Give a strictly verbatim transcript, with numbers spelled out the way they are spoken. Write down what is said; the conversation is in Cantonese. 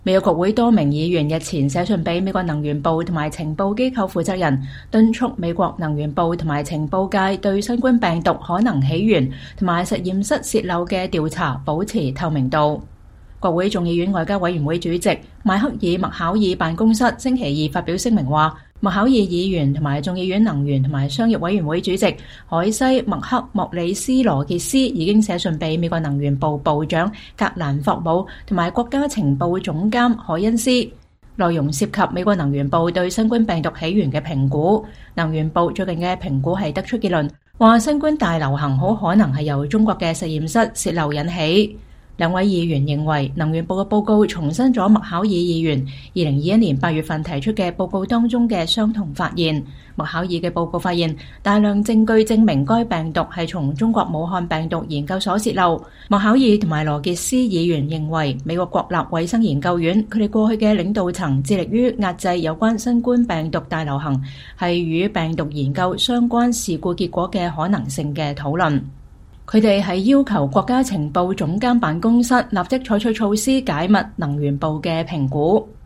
美國國會多名議員日前寫信俾美國能源部同埋情報機構負責人，敦促美國能源部同埋情報界對新冠病毒可能起源同埋實驗室洩漏嘅調查保持透明度。國會眾議院外交委員會主席邁克爾·麥考爾辦公室星期二發表聲明話，麥考爾議員同埋眾議院能源同埋商業委員會主席海西·麥克莫里斯·羅傑斯已經寫信俾美國能源部部長格蘭霍姆同埋國家情報總監海恩斯，內容涉及美國能源部對新冠病毒起源嘅評估。能源部最近嘅評估係得出結論，話新冠大流行好可能係由中國嘅實驗室洩漏引起。兩位議員認為能源部嘅報告重申咗麥考爾議員二零二一年八月份提出嘅報告當中嘅相同發現。麥考爾嘅報告發現大量證據證明該病毒係從中國武漢病毒研究所洩漏。麥考爾同埋羅傑斯議員認為美國國立衛生研究院佢哋過去嘅領導層致力於壓制有關新冠病毒大流行係與病毒研究相關事故結果嘅可能性嘅討論。佢哋係要求國家情報總監辦公室立即採取措施解密能源部嘅評估。